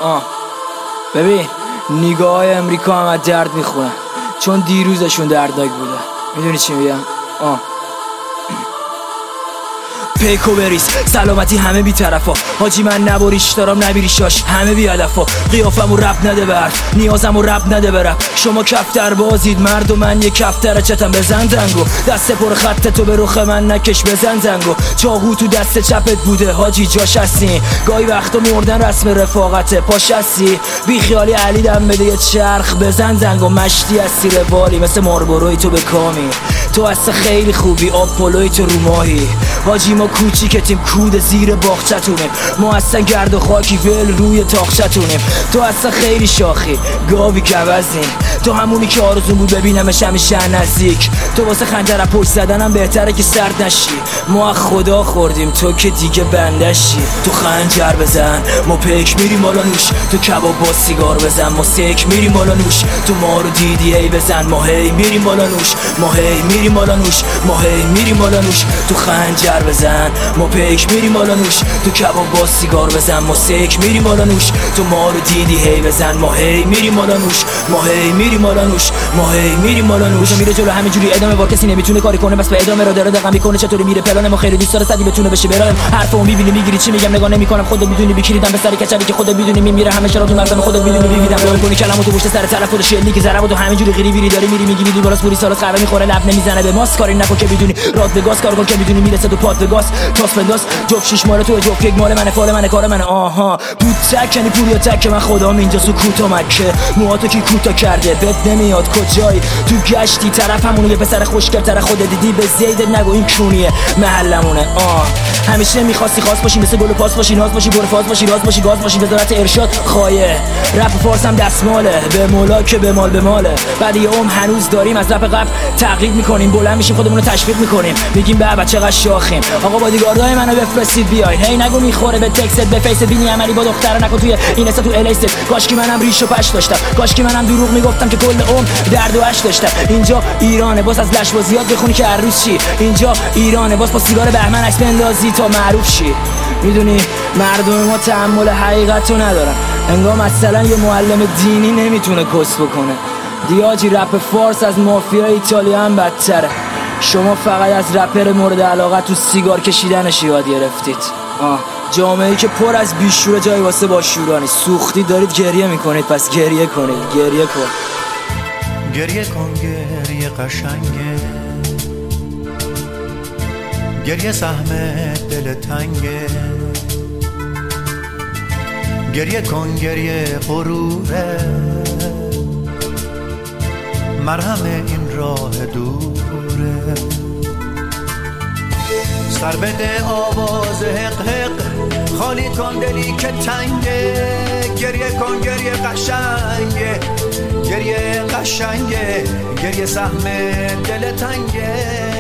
ببین نگاه امریکا هم از درد میخونن چون دیروزشون دردناک بوده. میدونی چی میگم؟ پیکو بریز سلامتی همه بی طرفا حاجی من نباریش دارم نبیریشاش همه بی هدفا قیافمو رب نده به حرف نیازمو رب نده برم شما کفتر بازید مرد و من یه کفتر چتم بزن زنگو دست پر خط تو به رخ من نکش بزن زنگو چاقو تو دست چپت بوده حاجی جاش هستی گاهی وقتا مردن رسم رفاقته پاش هستی بی خیالی علی دم بده یه چرخ بزن زنگو مشتی هستی روالی مثل ماربروی تو به کامی تو اصلا خیلی خوبی آپولوی تو رو ماهی حاجی ما کوچیکتیم کود زیر باغچتونیم ما اصلا گرد و خاکی ول روی تاقچتونیم تو اصلا خیلی شاخی گاوی کوزیم تو همونی که آرزون بود ببینمش همیشه نزدیک تو واسه خنجر پشت زدنم بهتره که سرد نشی ما خدا خوردیم تو که دیگه بندشی تو خنجر بزن ما پیک میریم بالا نوش تو کباب با سیگار بزن ما سیک میریم بالا نوش تو ما رو دیدی هی بزن ما هی میریم بالا نوش ما هی میریم بالا نوش ما هی میریم بالا نوش تو خنجر بزن ما پیک میریم بالا نوش تو کباب با سیگار بزن ما سیک میریم بالا نوش تو ما رو دیدی هی بزن ما هی میریم بالا نوش ما هی میریم بالا نوش ما هی میریم بالا نوش میره جلو همینجوری ادامه وار کسی نمیتونه کاری کنه بس به ادامه را داره دقیقاً میکنه چطوری میره پلان ما خیلی دوست داره صدی بتونه بشه برام حرفمو میبینی میگیری چی میگم نگاه نمیکنم خودت میدونی بیکریدم به سر کچلی که خودت میدونی میره همه شراتون مردم خودت میدونی میبینم رول کنی کلامو تو پشت سر طرف خود شلی که ضربو تو همینجوری غیری ویری داری میری میگی میدی بالاس پوری سالاس قهوه میخوره لب نمیزنه به ماس کاری نکن که بدونی رات به گاز کار کن که بدونی میرسه تو پات به گاز تاس بنداز جوب شیش مال تو جوب یک مال منه فال منه کار منه آها بود تک یعنی پوریا تک من خدام اینجا سکوت و مکه موهاتو کی کوتا کرده بد نمیاد کجایی تو گشتی طرف همونه یه پسر خوشگل تر خودت دیدی به زیدت نگو این کونیه محلمونه همیشه میخواستی خاص باشی مثل گل و پاس باشی ناز باشی برفاز باشی راز باشی گاز باشی وزارت ارشاد خایه رپ فارس هم دستماله به مولا که به مال به ماله بعد یه هنوز داریم از رپ قبل تقلید میکنیم بلند میشیم خودمون رو تشویق میکنیم میگیم به چقدر شاخیم آقا بادیگاردای منو بفرستید بیاین هی نگو میخوره به تکست به فیس بینی عملی با دختر نکن توی این استا تو الیست کاشکی منم ریش و پش داشتم کاشکی منم دروغ میگفتم که کل عمر درد و اش داشتم اینجا ایرانه باز از لشبازیات بخونی که هر روز چی اینجا ایرانه باز با سیگار بهمن عکس بندازی تا معروف شی میدونی مردم ما تحمل حقیقتو ندارن انگار مثلا یه معلم دینی نمیتونه کس بکنه دیاجی رپ فارس از مافیا ایتالیا هم بدتره شما فقط از رپر مورد علاقه تو سیگار کشیدنش یاد گرفتید جامعه‌ای که پر از بیشوره جای واسه باشورانی سوختی دارید گریه میکنید پس گریه کنید گریه کن گریه کن گریه قشنگه گریه سهم دل تنگه گریه کن گریه غروره مرهم این راه دوره سر بده آواز حق حق خالی کن دلی که تنگه گریه کن گریه قشنگه گریه قشنگه گریه سهم دل تنگه